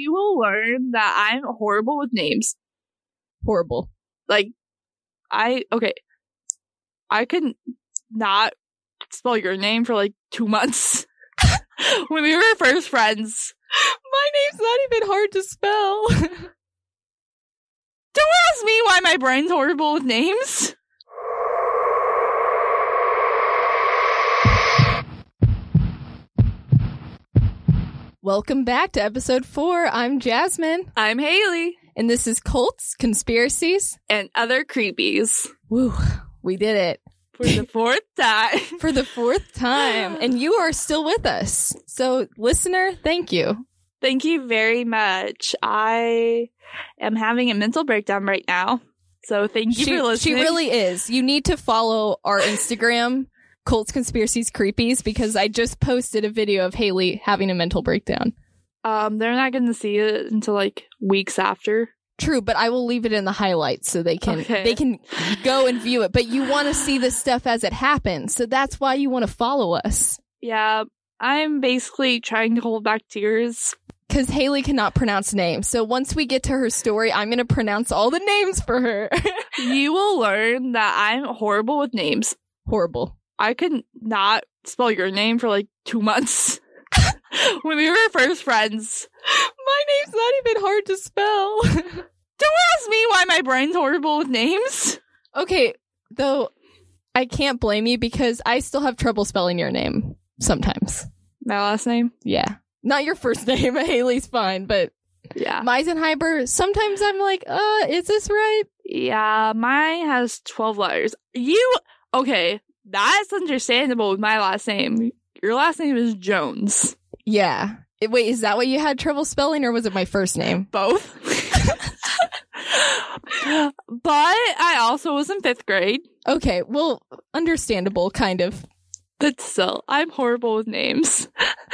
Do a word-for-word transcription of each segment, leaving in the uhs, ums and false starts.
You will learn that I'm horrible with names. Horrible. Like, I, okay. I could not spell your name for like two months. When we were first friends. My name's not even hard to spell. Don't ask me why my brain's horrible with names. Welcome back to episode four. I'm Jasmine. I'm Haley. And this is Cults, Conspiracies, and Other Creepies. Woo, we did it. For the fourth time. For the fourth time. And you are still with us. So, listener, thank you. Thank you very much. I am having a mental breakdown right now. So, thank you she, for listening. She really is. You need to follow our Instagram, Cults, Conspiracies, Creepies, because I just posted a video of Haley having a mental breakdown. Um, they're not going to see it until like weeks after. True, but I will leave it in the highlights so they can okay. they can go and view it. But you want to see this stuff as it happens, so that's why you want to follow us. Yeah, I'm basically trying to hold back tears. Because Haley cannot pronounce names. So once we get to her story, I'm going to pronounce all the names for her. You will learn that I'm horrible with names. Horrible. I could not spell your name for like two months. When we were first friends. My name's not even hard to spell. Don't ask me why my brain's horrible with names. Okay, though I can't blame you because I still have trouble spelling your name sometimes. My last name? Yeah. Not your first name. Haley's fine, but yeah. Meisenheimer, sometimes I'm like, uh, is this right? Yeah, mine has twelve letters. You, okay, that's understandable with my last name. Your last name is Jones. Yeah. Wait, is that what you had trouble spelling, or was it my first name? Both. But I also was in fifth grade. Okay, well, understandable, kind of. But still, I'm horrible with names.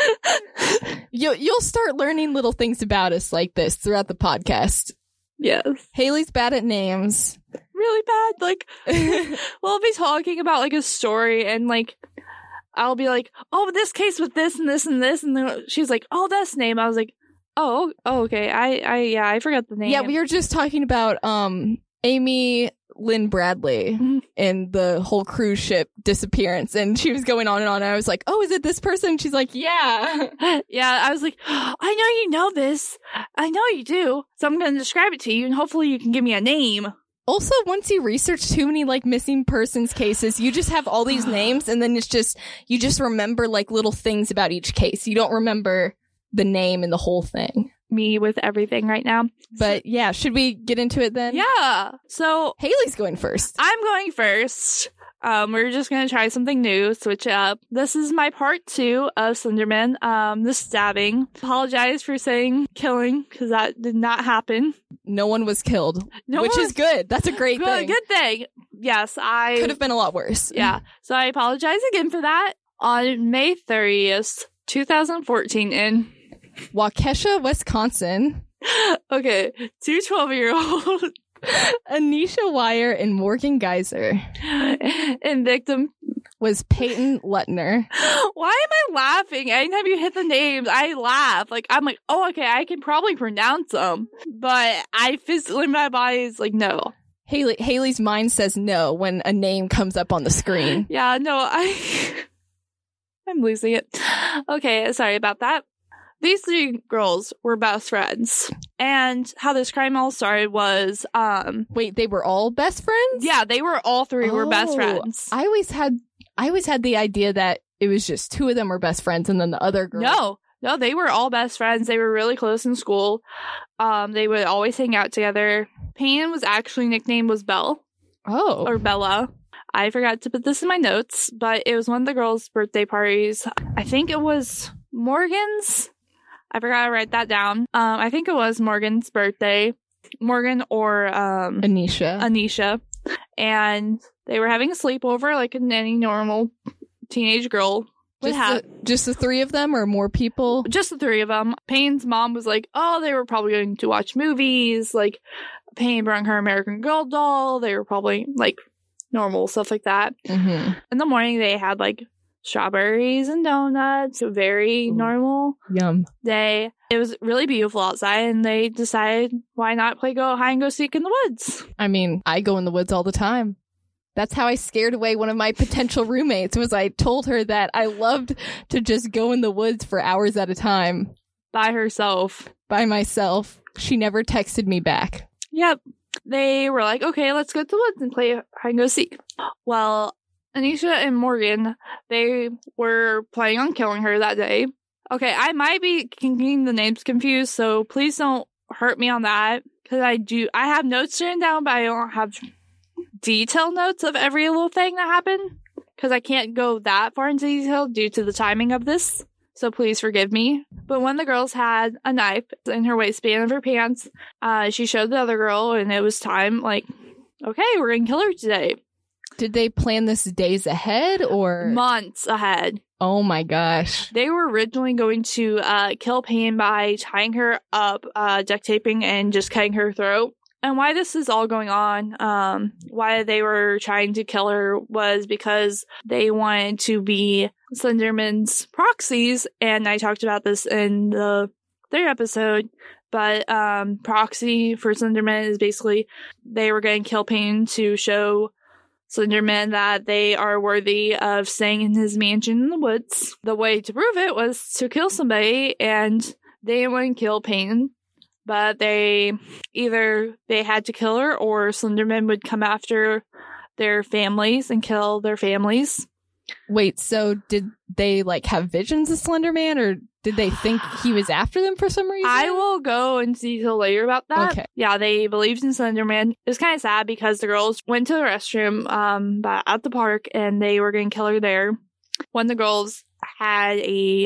you, you'll start learning little things about us like this throughout the podcast. Yes. Haley's bad at names. Really bad. Like, we'll be talking about, like, a story, and, like, I'll be like, oh, this case with this and this and this, and then she's like, oh, that's name. I was like, oh, oh, okay. I, I, yeah, I forgot the name. Yeah, we were just talking about um Amy Lynn Bradley mm-hmm. and the whole cruise ship disappearance, and she was going on and on. And I was like, oh, is it this person? She's like, yeah, yeah. I was like, oh, I know you know this. I know you do. So I'm going to describe it to you, and hopefully you can give me a name. Also, once you research too many, like, missing persons cases, you just have all these names, and then it's just, you just remember, like, little things about each case. You don't remember the name and the whole thing. Me with everything right now. But, yeah, should we get into it then? Yeah. So, Haley's going first. I'm going first. Um, we're just going to try something new, switch it up. This is my part two of Slenderman, um, the stabbing. Apologize for saying killing, because that did not happen. No one was killed, no which one is was, good. That's a great good, thing. Good thing. Yes, I... Could have been a lot worse. Yeah. So I apologize again for that. On May thirtieth, twenty fourteen, in... Waukesha, Wisconsin. Okay, two twelve-year-olds. Anisha Wire and Morgan Geyser. And victim was Peyton Lutner. Why am I laughing? Anytime you hit the names, I laugh. Like, I'm like, oh, okay, I can probably pronounce them. But I physically, my body is like, no. Haley, Haley's mind says no when a name comes up on the screen. Yeah, no, I... I'm losing it. Okay, sorry about that. These three girls were best friends. And how this crime all started was, um... Wait, they were all best friends? Yeah, they were, all three oh, were best friends. I always had, I always had the idea that it was just two of them were best friends and then the other girl... No, no, they were all best friends. They were really close in school. Um, they would always hang out together. Payne was actually nicknamed was Belle. Oh. Or Bella. I forgot to put this in my notes, but it was one of the girls' birthday parties. I think it was Morgan's... I forgot to write that down. Um, I think it was Morgan's birthday. Morgan or um, Anisha. Anisha. And they were having a sleepover like any normal teenage girl would just have. The, just the three of them or more people? Just the three of them. Payne's mom was like, oh, they were probably going to watch movies. Like, Payne brought her American Girl doll. They were probably like normal stuff like that. Mm-hmm. In the morning, they had like strawberries and donuts. A very Ooh. normal Yum. day. It was really beautiful outside, and they decided, why not play go hide and go seek in the woods? I mean, I go in the woods all the time. That's how I scared away one of my potential roommates, was I told her that I loved to just go in the woods for hours at a time. By herself. By myself. She never texted me back. Yep. They were like, okay, let's go to the woods and play hide and go seek. Well, Anisha and Morgan, they were planning on killing her that day. Okay, I might be getting the names confused, so please don't hurt me on that. Because I do, I have notes written down, but I don't have detailed notes of every little thing that happened. Because I can't go that far into detail due to the timing of this. So please forgive me. But when the girls had a knife in her waistband of her pants, uh, she showed the other girl, and it was time, like, okay, we're going to kill her today. Did they plan this days ahead or? Months ahead. Oh my gosh. They were originally going to uh, kill Payne by tying her up, uh, duct taping, and just cutting her throat. And why this is all going on, um, why they were trying to kill her was because they wanted to be Slenderman's proxies. And I talked about this in the third episode. But um, proxy for Slenderman is basically they were going to kill Payne to show Slenderman that they are worthy of staying in his mansion in the woods. The way to prove it was to kill somebody, and they didn't want to kill Payne. But they either they had to kill her, or Slenderman would come after their families and kill their families. Wait, so did they like have visions of Slenderman, or did they think he was after them for some reason? I will go into detail later about that. Okay. Yeah, they believed in Slenderman. It was kind of sad because the girls went to the restroom um at the park, and they were going to kill her there. One of the girls had a,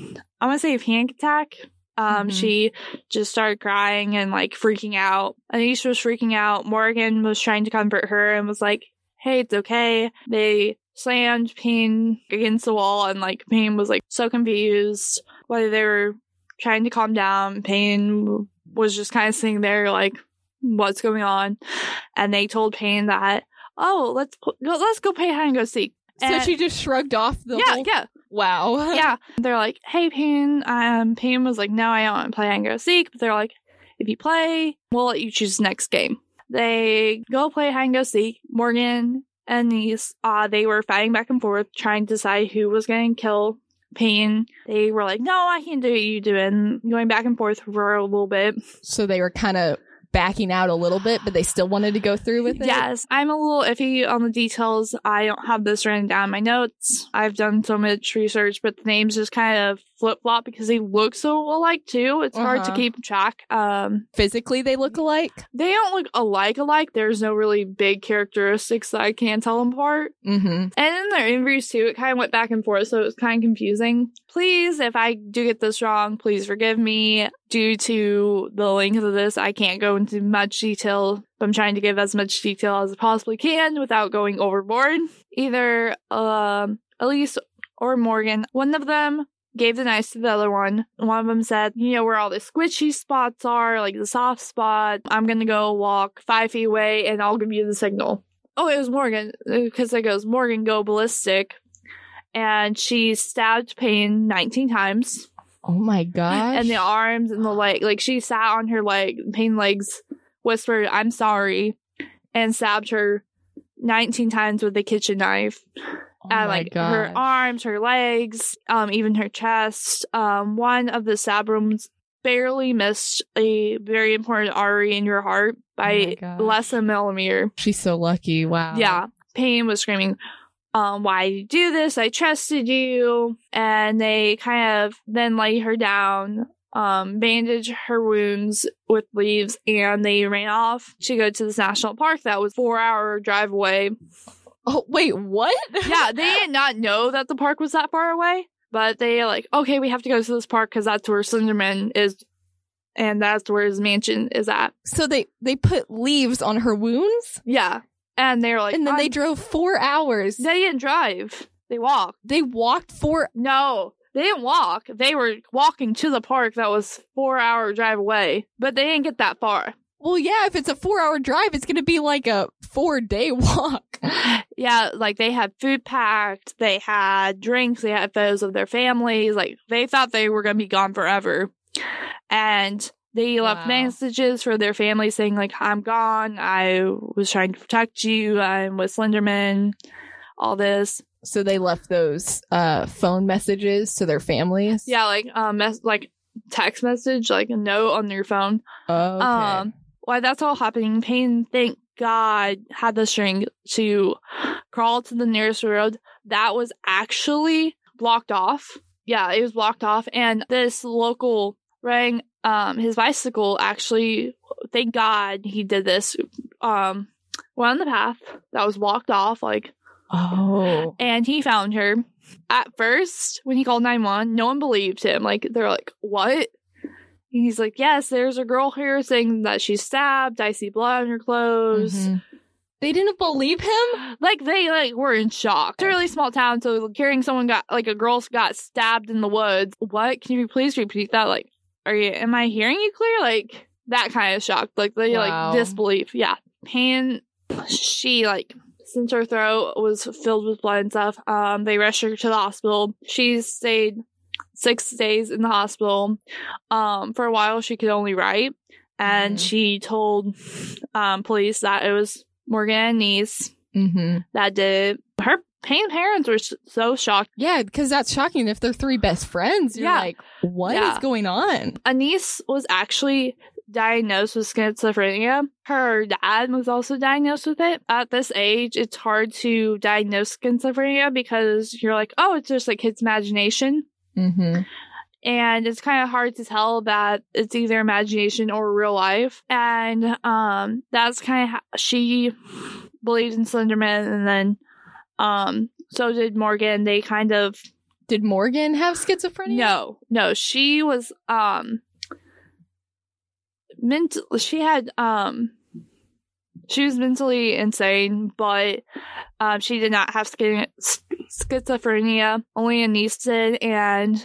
I want to say a panic attack. Um, mm-hmm. She just started crying and like freaking out. Anisha was freaking out. Morgan was trying to comfort her and was like, hey, it's okay. They slammed Payne against the wall, and like Payne was like so confused whether they were trying to calm down. Payne was just kind of sitting there like, what's going on? And they told Payne that, oh, let's go, let's go play hide and go seek. So and she just shrugged off the yeah, whole... yeah. Wow. Yeah. They're like, hey, Payne. Um, Payne was like, no, I don't want to play hide and go seek. But they're like, if you play, we'll let you choose the next game. They go play hide and go seek. Morgan and Niece, uh, they were fighting back and forth, trying to decide who was going to kill Payne. They were like, no, I can't do it, you do it. And going back and forth for a little bit. So they were kind of backing out a little bit, but they still wanted to go through with it? Yes. I'm a little iffy on the details. I don't have this written down in my notes. I've done so much research, but the names just kind of flip-flop because they look so alike, too. It's uh-huh. hard to keep track. Um, Physically, they look alike? They don't look alike-alike. There's no really big characteristics that I can tell them apart. Mm-hmm. And in their interviews, too, it kind of went back and forth, so it was kind of confusing. Please, if I do get this wrong, please forgive me. Due to the length of this, I can't go into much detail, but I'm trying to give as much detail as I possibly can without going overboard. Either um, Elise or Morgan, one of them gave the knife to the other one. One of them said, you know, where all the squishy spots are, like the soft spot, I'm gonna go walk five feet away and I'll give you the signal. Oh, it was Morgan, because it goes, Morgan, go ballistic. And she stabbed Payne nineteen times. Oh my gosh. And the arms and the leg, like she sat on her leg, Payne legs, whispered, I'm sorry, and stabbed her nineteen times with a kitchen knife. Oh and my like gosh. her arms, her legs, um, even her chest. Um, one of the stab wounds barely missed a very important artery in your heart by oh less than a millimeter. She's so lucky. Wow. Yeah. Payne was screaming, Um, why did you do this? I trusted you. And they kind of then lay her down, um, bandage her wounds with leaves, and they ran off to go to this national park that was four hour drive away. Oh, wait, what? Yeah, they did not know that the park was that far away, but they like, okay, we have to go to this park because that's where Slenderman is, and that's where his mansion is at. So they, they put leaves on her wounds? Yeah. And they were like, and then they drove four hours. They didn't drive. They walked. They walked four. No, they didn't walk. They were walking to the park that was four hour drive away, but they didn't get that far. Well, yeah, if it's a four hour drive, it's going to be like a four day walk. Yeah, like they had food packed, they had drinks, they had photos of their families. Like they thought they were going to be gone forever. And they left Wow. messages for their family saying, like, I'm gone. I was trying to protect you. I'm with Slenderman. All this. So they left those uh, phone messages to their families? Yeah, like, um, mes- like text message, like a note on your phone. Oh, okay. Um, while that's all happening, Payne, thank God, had the strength to crawl to the nearest road that was actually blocked off. Yeah, it was blocked off. And this local rang um, his bicycle actually, thank God he did this, um, went on the path that was blocked off, like, oh. and he found her. At first, when he called nine one one, no one believed him. Like, they're like, what? And he's like, yes, there's a girl here saying that she's stabbed. I see blood on her clothes. Mhm. They didn't believe him? Like, they, like, were in shock. It's a really small town, so hearing someone got, like, a girl got stabbed in the woods. What? Can you please repeat that? Like, are you, am I hearing you clear? Like, that kind of shock. Like, they, Wow. like, disbelief. Yeah. Payne, she, like, since her throat was filled with blood and stuff, um, they rushed her to the hospital. She stayed six days in the hospital. Um, for a while, she could only write. And Mhm. she told um, police that it was Morgan and niece Mm-hmm. that did it. Her Payne parents were so shocked. Yeah, because that's shocking. If they're three best friends, you're Yeah. like, what is Yeah. going on? A niece was actually diagnosed with schizophrenia. Her dad was also diagnosed with it. At this age, it's hard to diagnose schizophrenia because you're like, oh, it's just like kid's imagination. Mm-hmm. And it's kind of hard to tell that it's either imagination or real life. And um, that's kind of how she believed in Slenderman, and then um, so did Morgan. They kind of Did Morgan have schizophrenia? no, no. She was um, mental. She had um, she was mentally insane, but um, she did not have schi- schizophrenia. Only a niece did, and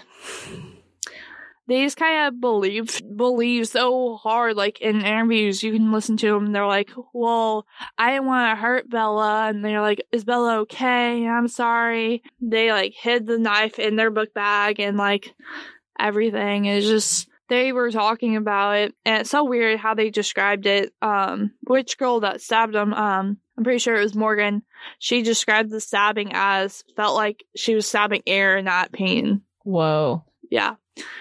they just kind of believe believe so hard. Like in interviews, you can listen to them. And they're like, "Well, I didn't want to hurt Bella," and they're like, "Is Bella okay? I'm sorry." They like hid the knife in their book bag and like everything. It's just they were talking about it, and it's so weird how they described it. Um, which girl that stabbed him? Um, I'm pretty sure it was Morgan. She described the stabbing as felt like she was stabbing air, not pain. Whoa. Yeah.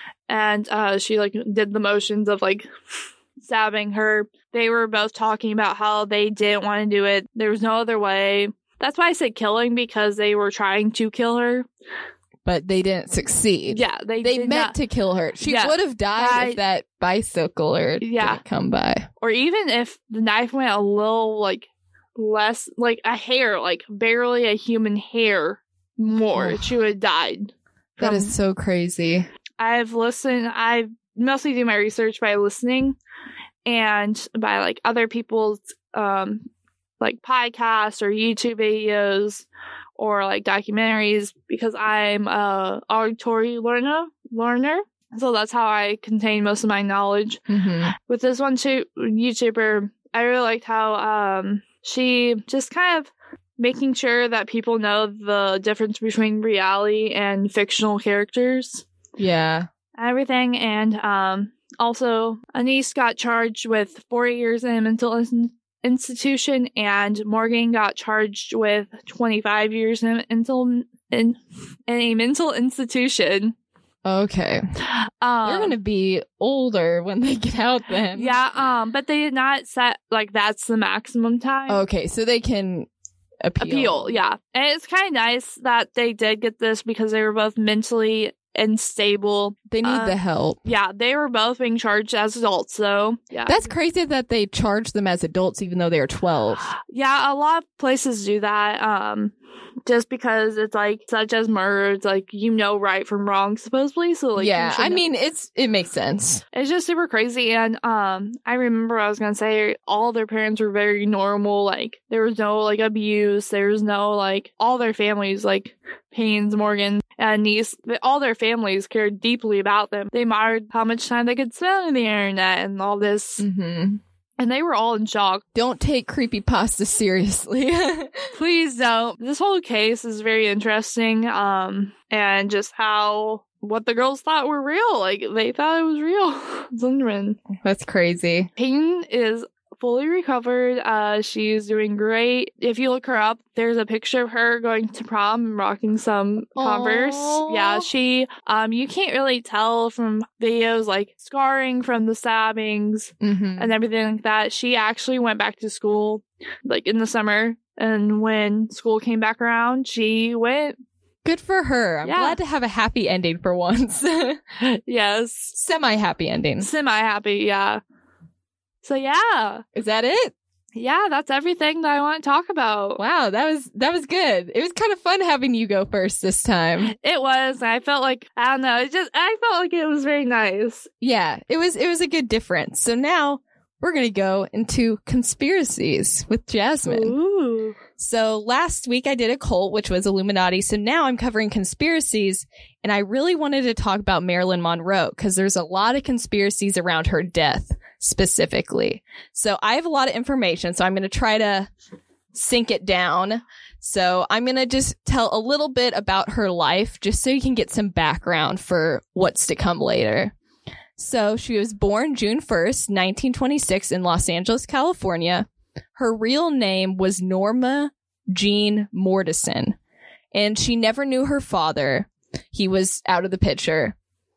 And uh, she, like, did the motions of, like, stabbing her. They were both talking about how they didn't want to do it. There was no other way. That's why I said killing, because they were trying to kill her. But they didn't succeed. Yeah, they They did meant not. to kill her. She Yeah. would have died I- if that bicycler Yeah. didn't come by. Or even if the knife went a little, like, less, like, a hair, like, barely a human hair more, Ugh. she would have died. That from- is so crazy. I've listened, I mostly do my research by listening and by like other people's um like podcasts or YouTube videos or like documentaries, because I'm a auditory learner learner. So that's how I contain most of my knowledge. Mm-hmm. With this one too, YouTuber, I really liked how um she just kind of making sure that people know the difference between reality and fictional characters. Yeah. Everything. And um also Anise got charged with four years in a mental in- institution, and Morgan got charged with twenty-five years in, mental, in, in a mental institution. Okay. Um, They're going to be older when they get out then. yeah, um, but they did not set like that's the maximum time. Okay, so they can appeal. Appeal, yeah. And it's kind of nice that they did get this because they were both mentally unstable. They need Uh, the help. Yeah, they were both being charged as adults, so yeah. That's crazy that they charge them as adults even though they are twelve. Yeah, a lot of places do that. Um, just because it's like such as murder, it's like you know right from wrong, supposedly. So like, you yeah, should I know. mean it's it makes sense. It's just super crazy. And um, I remember I was gonna say all their parents were very normal. Like there was no like abuse. There was no like all their families like Payne's, Morgan, and niece. All their families cared deeply about them. They admired how much time they could spend on the internet and all this. Mm-hmm. And they were all in shock. Don't take creepypasta seriously. Please don't. This whole case is very interesting. Um, and just how what the girls thought were real. Like, they thought it was real. Slenderman. That's crazy. Peyton is fully recovered. Uh, she's doing great. If you look her up, there's a picture of her going to prom and rocking some Converse. Aww. Yeah, she, um, you can't really tell from videos, like, scarring from the stabbings Mm-hmm. and everything like that. She actually went back to school, like, in the summer. And when school came back around, she went. Good for her. I'm Yeah. glad to have a happy ending for once. Yes. Semi-happy ending. Semi-happy, yeah. So, yeah. Is that it? Yeah, that's everything that I want to talk about. Wow, that was that was good. It was kind of fun having you go first this time. It was. I felt like, I don't know, it just, I felt like it was very nice. Yeah, it was it was a good difference. So now we're going to go into conspiracies with Jasmine. Ooh. So last week I did a cult, which was Illuminati. So now I'm covering conspiracies. And I really wanted to talk about Marilyn Monroe because there's a lot of conspiracies around her death specifically. So I have a lot of information. So I'm going to try to sink it down. So I'm going to just tell a little bit about her life just so you can get some background for what's to come later. So she was born June first, nineteen twenty-six in Los Angeles, California. Her real name was Norma Jean Mordison, and she never knew her father. He was out of the picture.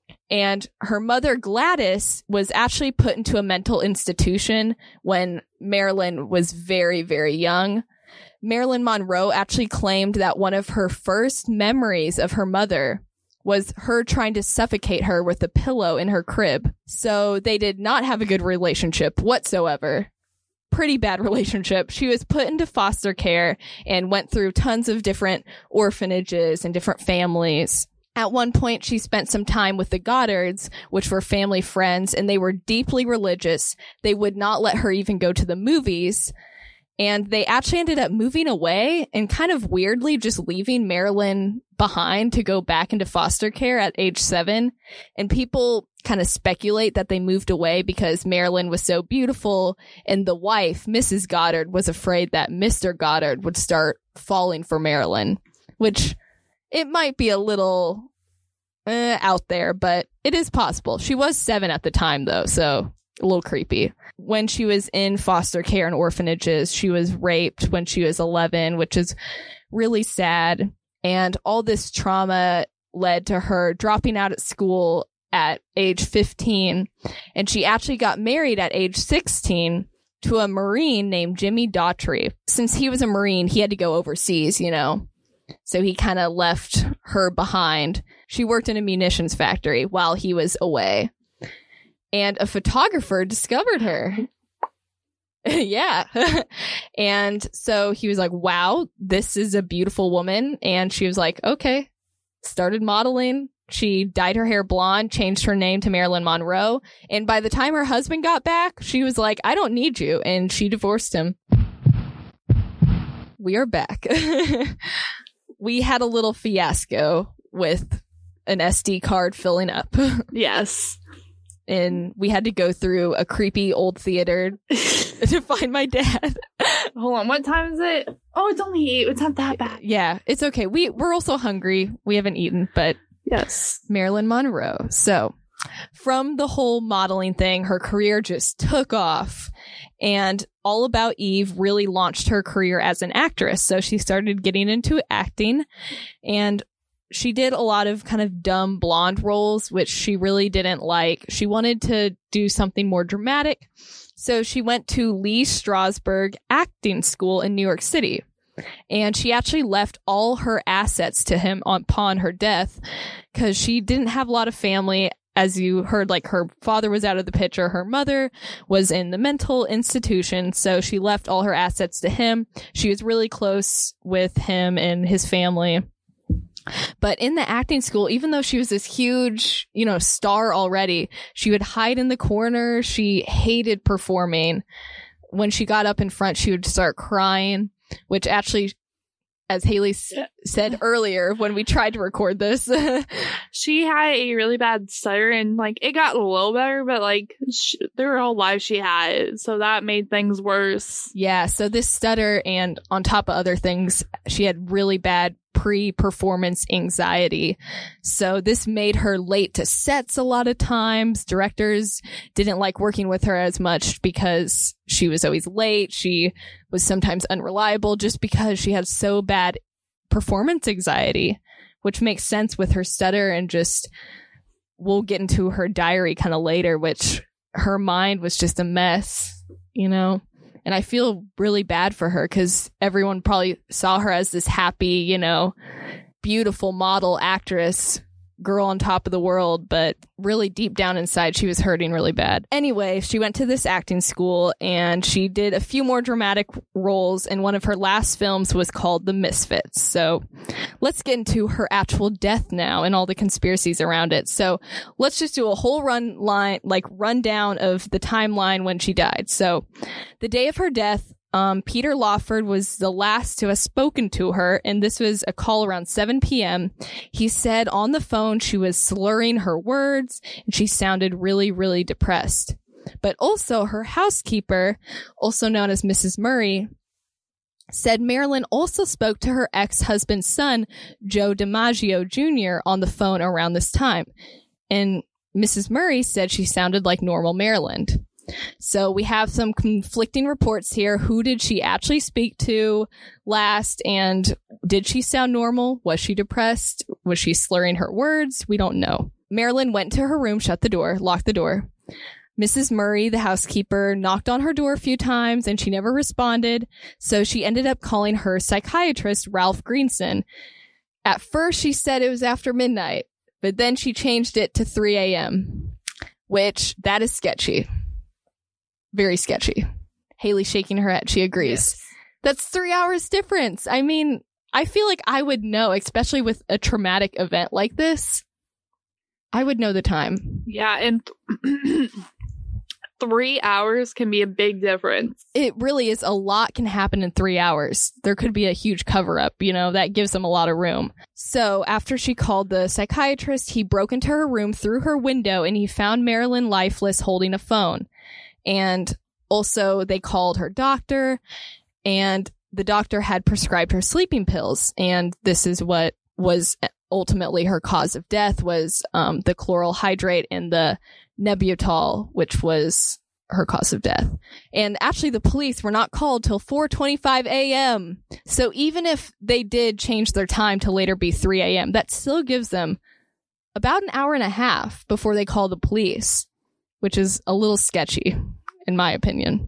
And her mother, Gladys, was actually put into a mental institution when Marilyn was very, very young. Marilyn Monroe actually claimed that one of her first memories of her mother was her trying to suffocate her with a pillow in her crib. So they did not have a good relationship whatsoever. Pretty bad relationship. She was put into foster care and went through tons of different orphanages and different families. At one point, she spent some time with the Goddards, which were family friends, and they were deeply religious. They would not let her even go to the movies. And they actually ended up moving away and kind of weirdly just leaving Marilyn behind to go back into foster care at age seven. And people kind of speculate that they moved away because Marilyn was so beautiful and the wife, Missus Goddard, was afraid that Mister Goddard would start falling for Marilyn, which it might be a little uh, out there, but it is possible. She was seven at the time, though, so a little creepy. When she was in foster care and orphanages, she was raped when she was eleven, which is really sad. And all this trauma led to her dropping out of school at age fifteen. And she actually got married at age sixteen to a Marine named Jimmy Daughtry. Since he was a Marine, he had to go overseas, you know. So he kind of left her behind. She worked in a munitions factory while he was away. And a photographer discovered her. Yeah. And so he was like, wow, this is a beautiful woman. And she was like, okay. Started modeling. She dyed her hair blonde, changed her name to Marilyn Monroe. And by the time her husband got back, she was like, I don't need you. And she divorced him. We are back. We had a little fiasco with an S D card filling up. Yes. And we had to go through a creepy old theater to find my dad. Hold on, what time is it? Oh, it's only eight. It's not that bad. Yeah, it's okay. We, we're also hungry. We haven't eaten, but yes. Marilyn Monroe. So from the whole modeling thing, her career just took off. And All About Eve really launched her career as an actress. So she started getting into acting. And she did a lot of kind of dumb blonde roles, which she really didn't like. She wanted to do something more dramatic. So she went to Lee Strasberg Acting School in New York City. And she actually left all her assets to him upon her death because she didn't have a lot of family. As you heard, like her father was out of the picture. Her mother was in the mental institution. So she left all her assets to him. She was really close with him and his family. But in the acting school, even though she was this huge, you know, star already, she would hide in the corner. She hated performing. When she got up in front, she would start crying, which actually, as Haley s- said earlier when we tried to record this, she had a really bad stutter and like it got a little better, but like she, there were whole life she had, so that made things worse. Yeah, so this stutter and on top of other things, she had really bad pre-performance anxiety. So this made her late to sets a lot of times. Directors didn't like working with her as much because she was always late. She was sometimes unreliable just because she had so bad performance anxiety, which makes sense with her stutter. And just, we'll get into her diary kind of later, which her mind was just a mess, you know? And I feel really bad for her because everyone probably saw her as this happy, you know, beautiful model actress, girl on top of the world, but really deep down inside, she was hurting really bad. Anyway, she went to this acting school and she did a few more dramatic roles, and one of her last films was called The Misfits. So let's get into her actual death now and all the conspiracies around it. So let's just do a whole run line, like rundown of the timeline when she died. So the day of her death, Um, Peter Lawford was the last to have spoken to her, and this was a call around seven p.m. He said on the phone she was slurring her words, and she sounded really, really depressed. But also her housekeeper, also known as Missus Murray, said Marilyn also spoke to her ex-husband's son, Joe DiMaggio Junior, on the phone around this time. And Missus Murray said she sounded like normal Marilyn. So we have some conflicting reports here. Who did she actually speak to last? And did she sound normal? Was she depressed? Was she slurring her words? We don't know. Marilyn went to her room, shut the door, locked the door. Missus Murray, the housekeeper, knocked on her door a few times and she never responded. So she ended up calling her psychiatrist, Ralph Greenson. At first, she said it was after midnight, but then she changed it to three a.m., which that is sketchy. Very sketchy. Haley shaking her head. She agrees. Yes. That's three hours difference. I mean, I feel like I would know, especially with a traumatic event like this. I would know the time. Yeah, and th- three hours can be a big difference. It really is. A lot can happen in three hours. There could be a huge cover-up, you know, that gives them a lot of room. So after she called the psychiatrist, he broke into her room through her window and he found Marilyn lifeless holding a phone. And also they called her doctor, and the doctor had prescribed her sleeping pills. And this is what was ultimately her cause of death, was um, the chloral hydrate and the Nebutol, which was her cause of death. And actually the police were not called till four twenty-five a.m. So even if they did change their time to later be three a.m., that still gives them about an hour and a half before they call the police, which is a little sketchy, in my opinion.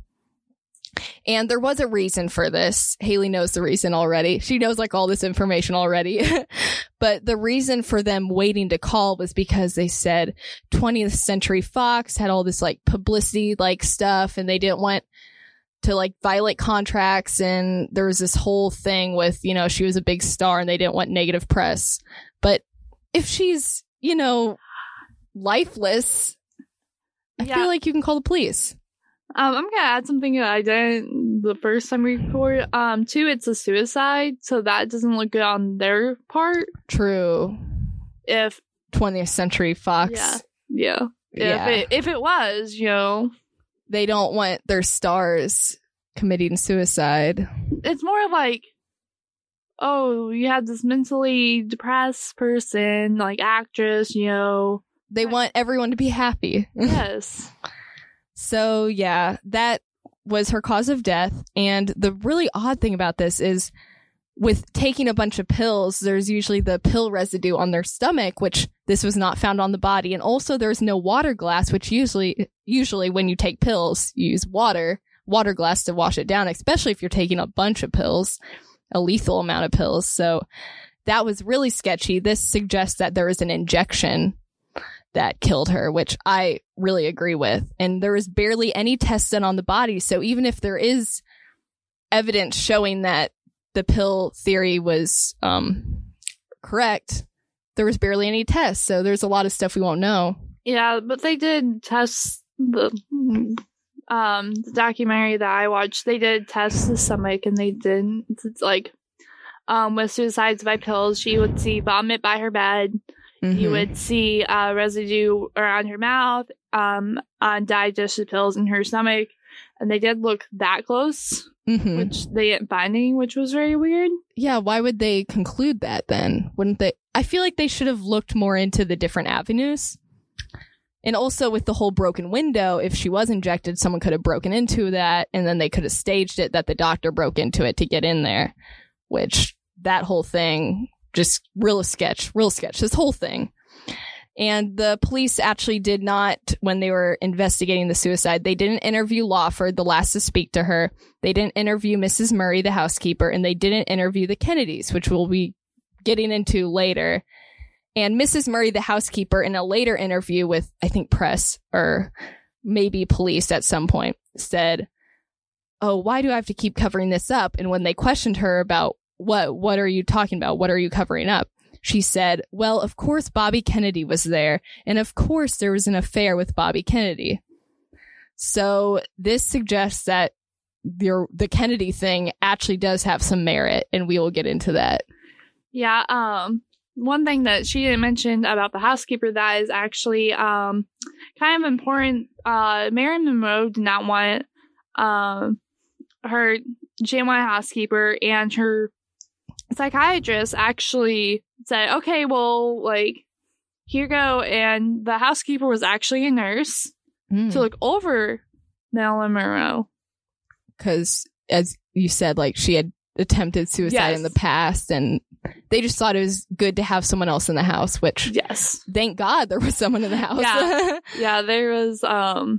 And there was a reason for this. Haley knows the reason already. She knows like all this information already. But the reason for them waiting to call was because they said twentieth Century Fox had all this like publicity like stuff, and they didn't want to like violate contracts. And there was this whole thing with, you know, she was a big star and they didn't want negative press. But if she's, you know, lifeless, I yeah. feel like you can call the police. Um, I'm gonna add something that I didn't the first time we recorded. Um, two, it's a suicide, so that doesn't look good on their part. True. If twentieth Century Fox, yeah, yeah. yeah. If it if it was, you know, they don't want their stars committing suicide. It's more like, oh, you have this mentally depressed person, like actress, you know. They want everyone to be happy. Yes. So, yeah, that was her cause of death. And the really odd thing about this is with taking a bunch of pills, there's usually the pill residue on their stomach, which this was not found on the body. And also there's no water glass, which usually, usually when you take pills, you use water, water glass to wash it down, especially if you're taking a bunch of pills, a lethal amount of pills. So that was really sketchy. This suggests that there was an injection that killed her, which I really agree with. And there was barely any tests done on the body. So even if there is evidence showing that the pill theory was um, correct, there was barely any tests. So there's a lot of stuff we won't know. Yeah, but they did test the um the documentary that I watched. They did test the stomach, and they didn't. It's like um with suicides by pills, she would see vomit by her bed. Mm-hmm. You would see uh, residue around her mouth, um, on digestive pills in her stomach. and they did look that close, Mm-hmm. which they didn't find any, which was very weird. Yeah, why would they conclude that then? Wouldn't they? I feel like they should have looked more into the different avenues. And also with the whole broken window, if she was injected, someone could have broken into that, and then they could have staged it that the doctor broke into it to get in there, which that whole thing, just real sketch, real sketch, this whole thing. And the police actually did not, when they were investigating the suicide, they didn't interview Lawford, the last to speak to her. They didn't interview Missus Murray, the housekeeper, and they didn't interview the Kennedys, which we'll be getting into later. And Missus Murray, the housekeeper, in a later interview with, I think, press or maybe police at some point, said, "Oh, why do I have to keep covering this up?" And when they questioned her about what, what are you talking about? What are you covering up? She said, "Well, of course, Bobby Kennedy was there. And of course, there was an affair with Bobby Kennedy." So this suggests that the, the Kennedy thing actually does have some merit, and we will get into that. Yeah, um, one thing that she didn't mention about the housekeeper that is actually um, kind of important, uh, Marilyn Monroe did not want um, her J one housekeeper and her psychiatrist actually said, "Okay, well, like, here you go." And the housekeeper was actually a nurse Mm. to look over Marilyn Monroe. Because, as you said, like, she had attempted suicide Yes. in the past, and they just thought it was good to have someone else in the house, which, Yes. thank God there was someone in the house. Yeah. Yeah, there was, um,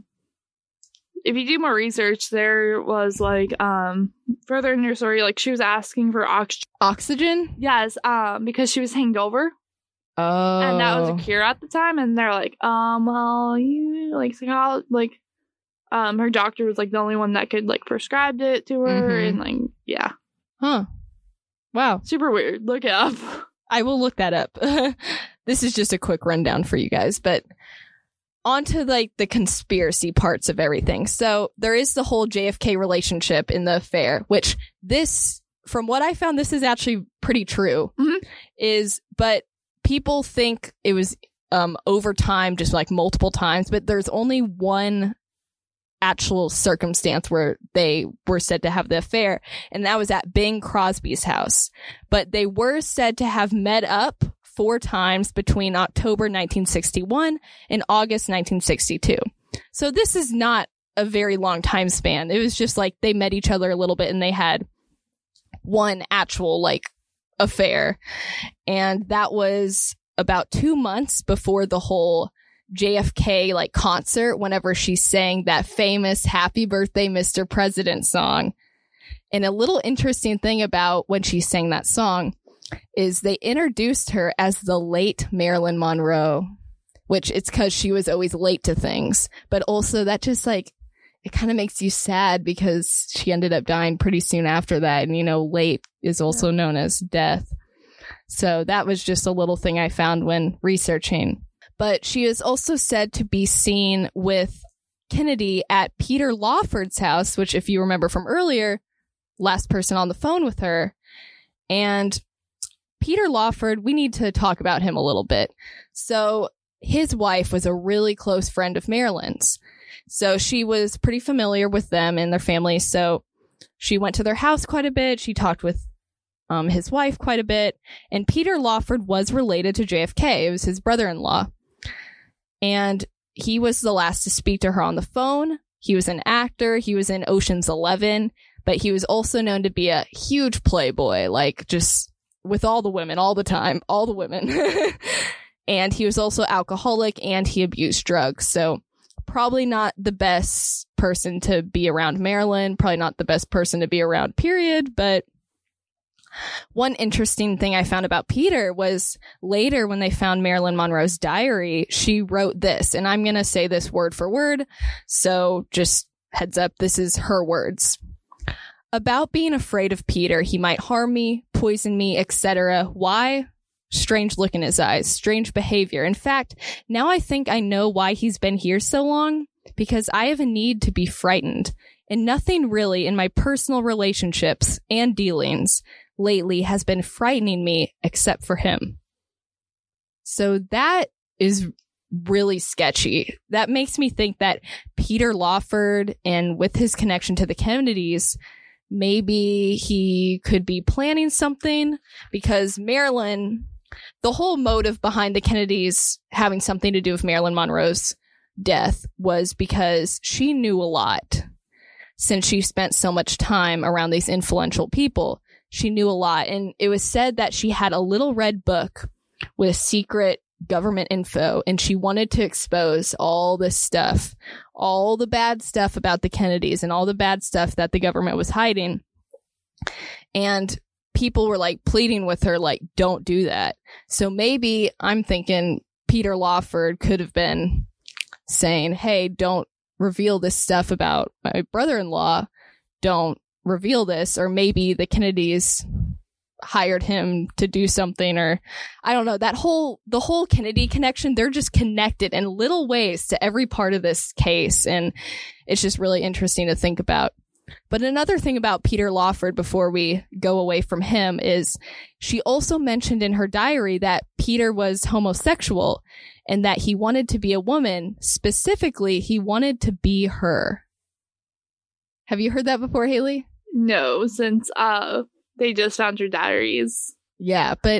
if you do more research, there was, like, um, further in your story, like, she was asking for oxygen. Oxygen? Yes, um, because she was hanged over, Oh. and that was a cure at the time, and they're like, um, well, you, like, psycholo- like, um, her doctor was, like, the only one that could, like, prescribed it to her, Mhm. and, like, yeah. Huh. Wow. Super weird. Look it up. I will look that up. This is just a quick rundown for you guys, but on to like the conspiracy parts of everything. So there is the whole J F K relationship in the affair, which this, from what I found, this is actually pretty true. Mhm. Is, but people think it was um over time, just like multiple times, but there's only one actual circumstance where they were said to have the affair, and that was at Bing Crosby's house. But they were said to have met up four times between October nineteen sixty-one and August nineteen sixty-two. So this is not a very long time span. It was just like they met each other a little bit and they had one actual like affair. And that was about two months before the whole J F K like concert, whenever she sang that famous "Happy Birthday, Mister President" song. And a little interesting thing about when she sang that song is they introduced her as the late Marilyn Monroe, which it's because she was always late to things. But also that just like, it kind of makes you sad because she ended up dying pretty soon after that. And, you know, late is also known as death. So that was just a little thing I found when researching. But she is also said to be seen with Kennedy at Peter Lawford's house, which, if you remember from earlier, last person on the phone with her. And Peter Lawford, we need to talk about him a little bit. So his wife was a really close friend of Marilyn's. So she was pretty familiar with them and their family. So she went to their house quite a bit. She talked with um, his wife quite a bit. And Peter Lawford was related to J F K. It was his brother-in-law. And he was the last to speak to her on the phone. He was an actor. He was in Ocean's Eleven. But he was also known to be a huge playboy, like just with all the women, all the time, all the women. And he was also alcoholic and he abused drugs. So probably not the best person to be around Marilyn, probably not the best person to be around, period. But one interesting thing I found about Peter was later when they found Marilyn Monroe's diary, she wrote this, and I'm going to say this word for word. So just heads up, this is her words. About being afraid of Peter, he might harm me, poison me, et cetera. Why? Strange look in his eyes, strange behavior. In fact, now I think I know why he's been here so long, because I have a need to be frightened. And nothing really in my personal relationships and dealings lately has been frightening me except for him. So that is really sketchy. That makes me think that Peter Lawford, and with his connection to the Kennedys, maybe he could be planning something, because Marilyn, the whole motive behind the Kennedys having something to do with Marilyn Monroe's death was because she knew a lot. Since she spent so much time around these influential people, she knew a lot. And it was said that she had a little red book with secret government info, and she wanted to expose all this stuff, all the bad stuff about the Kennedys and all the bad stuff that the government was hiding. And people were like pleading with her, like, don't do that. So maybe I'm thinking Peter Lawford could have been saying, hey, don't reveal this stuff about my brother-in-law. Don't reveal this. Or maybe the Kennedys hired him to do something, or I don't know. That whole, the whole Kennedy connection, they're just connected in little ways to every part of this case. And it's just really interesting to think about. But another thing about Peter Lawford, before we go away from him, is she also mentioned in her diary that Peter was homosexual and that he wanted to be a woman. Specifically, he wanted to be her. Have you heard that before, Haley? No, since uh they just found your diaries. Yeah, but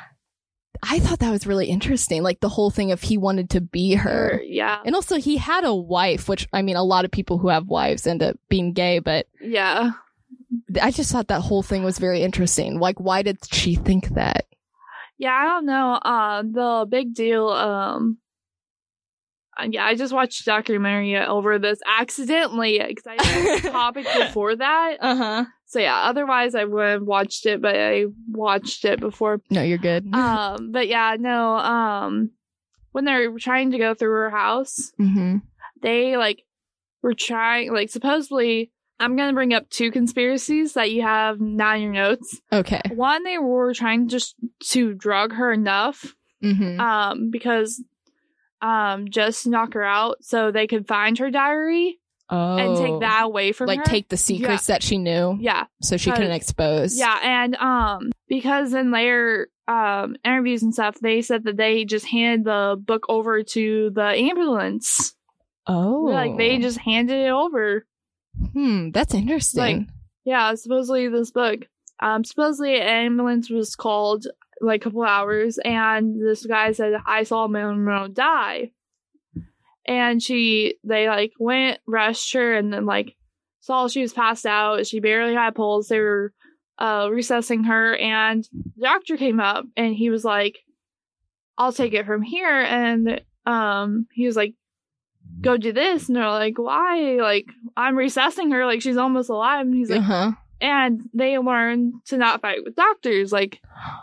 I thought that was really interesting. Like the whole thing of he wanted to be her. Yeah. And also he had a wife, which, I mean, a lot of people who have wives end up being gay, but yeah, I just thought that whole thing was very interesting. Like, why did she think that? Yeah, I don't know. Uh, the big deal, um, uh, yeah, I just watched a documentary over this accidentally because I had a topic before that. Uh-huh. So yeah, otherwise I would have watched it, but I watched it before. No, you're good. um, but yeah, no, um, when they're trying to go through her house, mm-hmm. they, like, were trying, like, supposedly, I'm going to bring up two conspiracies that you have not in your notes. Okay. One, they were trying just to drug her enough, mm-hmm. um, because, um, just to knock her out so they could find her diary. Oh. And take that away from like, her. Like take the secrets yeah. that she knew. Yeah. So she couldn't expose. Yeah, and um because in their um interviews and stuff, they said that they just handed the book over to the ambulance. Oh. Like they just handed it over. Hmm, that's interesting. Like, yeah, supposedly this book. Um supposedly an ambulance was called like a couple hours, and this guy said, I saw Marilyn Monroe die. And she, they, like, went, rushed her, and then, like, saw she was passed out. She barely had pulse. They were uh, recessing her, and the doctor came up, and he was like, I'll take it from here. And um, he was like, go do this. And they're like, why? Like, I'm recessing her. Like, she's almost alive. And he's like, uh-huh. And they learned to not fight with doctors. Like,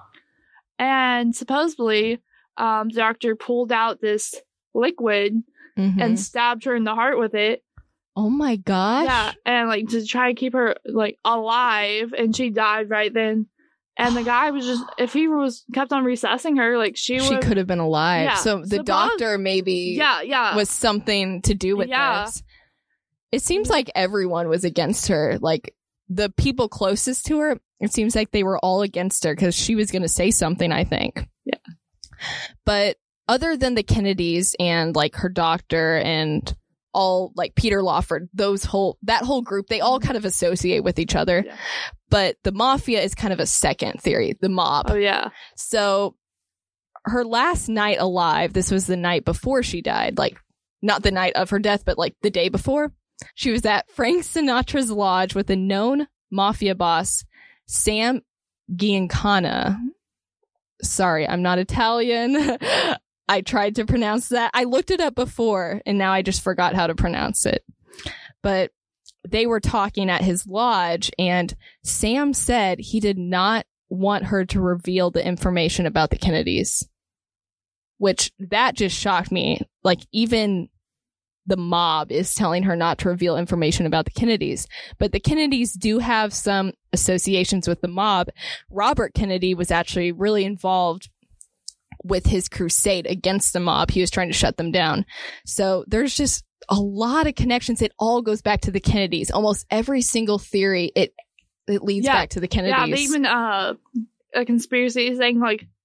and supposedly, um, the doctor pulled out this liquid mm-hmm. and stabbed her in the heart with it. Oh my gosh. Yeah, and like to try to keep her like alive, and she died right then. And the guy was just, if he was kept on recessing her, like she she would, could have been alive. Yeah, so the suppose, doctor maybe yeah, yeah. was something to do with yeah. this. It seems like everyone was against her. Like the people closest to her, it seems like they were all against her because she was going to say something, I think. Yeah. But other than the Kennedys and like her doctor and all like Peter Lawford, those whole that whole group, they all kind of associate with each other. Yeah. But the mafia is kind of a second theory, the mob. Oh yeah. So her last night alive, this was the night before she died, like not the night of her death, but like the day before. She was at Frank Sinatra's lodge with a known mafia boss, Sam Giancana. Sorry, I'm not Italian. I tried to pronounce that. I looked it up before, and now I just forgot how to pronounce it. But they were talking at his lodge, and Sam said he did not want her to reveal the information about the Kennedys, which that just shocked me. Like, even the mob is telling her not to reveal information about the Kennedys. But the Kennedys do have some associations with the mob. Robert Kennedy was actually really involved with his crusade against the mob. He was trying to shut them down. So there's just a lot of connections. It all goes back to the Kennedys. Almost every single theory, it it leads yeah. back to the Kennedys. Yeah, they even uh, a conspiracy saying like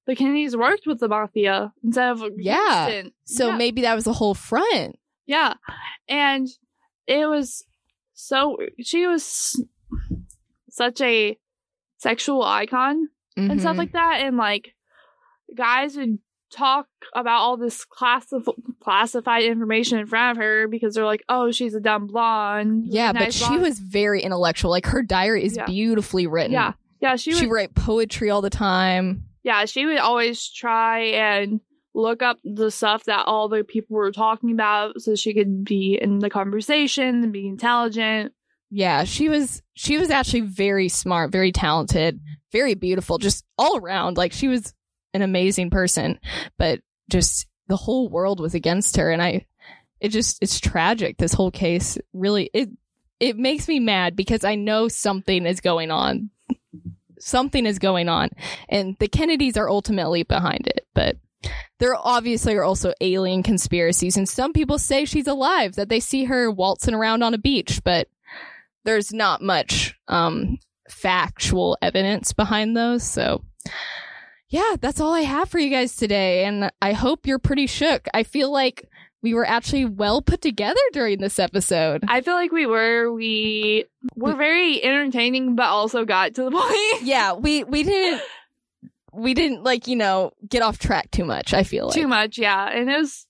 the Kennedys worked with the mafia instead of Yeah. Houston. So yeah. maybe that was the whole front. Yeah. And it was so, she was such a sexual icon and stuff Mhm. like that. And like, guys would talk about all this classif- classified information in front of her because they're like, oh, she's a dumb blonde. Yeah, nice but she blonde. was very intellectual. Like, her diary is Yeah. beautifully written. Yeah. Yeah. She She would, would write poetry all the time. yeah, she would always try and look up the stuff that all the people were talking about so she could be in the conversation and be intelligent. Yeah, she was she was actually very smart, very talented, very beautiful, just all around. Like, she was an amazing person, but just the whole world was against her. And I, it just, it's tragic. This whole case really, it, it makes me mad because I know something is going on. Something is going on, and the Kennedys are ultimately behind it, but there obviously are also alien conspiracies, and some people say she's alive, that they see her waltzing around on a beach, but there's not much um, factual evidence behind those. So yeah, that's all I have for you guys today, and I hope you're pretty shook. I feel like we were actually well put together during this episode. I feel like we were. We were very entertaining, but also got to the point. Yeah, we we didn't we didn't like, you know, get off track too much, I feel like. Too much, yeah. And it was.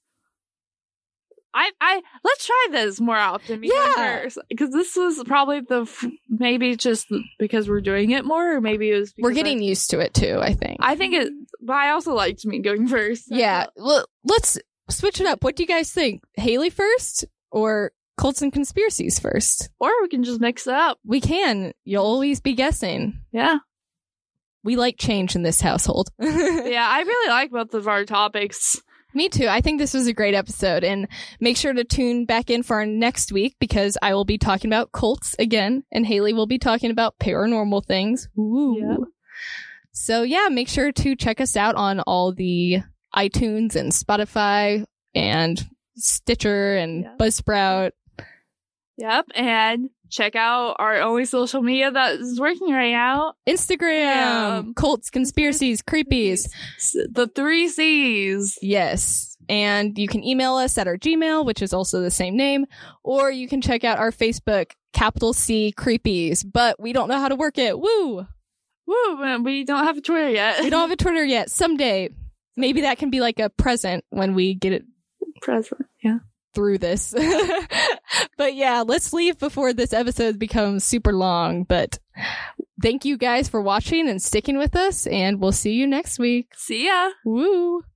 I, I, let's try this more often. Yeah. Because this was probably the, f- maybe just because we're doing it more, or maybe it was because We're getting I, used to it too, I think. I think it, but I also liked me going first. Yeah, well, let's switch it up. What do you guys think? Haley first or Cults and Conspiracies first? Or we can just mix it up. We can. You'll always be guessing. Yeah. We like change in this household. Yeah, I really like both of our topics. Me too. I think this was a great episode, and make sure to tune back in for our next week because I will be talking about cults again, and Haley will be talking about paranormal things. Ooh. Yeah. So yeah, make sure to check us out on all the iTunes and Spotify and Stitcher and Yeah. Buzzsprout. Yep, and check out our only social media that is working right now. Instagram, Yeah. cults, conspiracies, creepies. S- The three C's. Yes. And you can email us at our Gmail, which is also the same name, or you can check out our Facebook, capital C Creepies, but we don't know how to work it. Woo! Woo, man, we don't have a Twitter yet. We don't have a Twitter yet. Someday. Maybe that can be like a present when we get it present. Yeah. through this. But yeah, let's leave before this episode becomes super long. But thank you guys for watching and sticking with us, and we'll see you next week. See ya. Woo!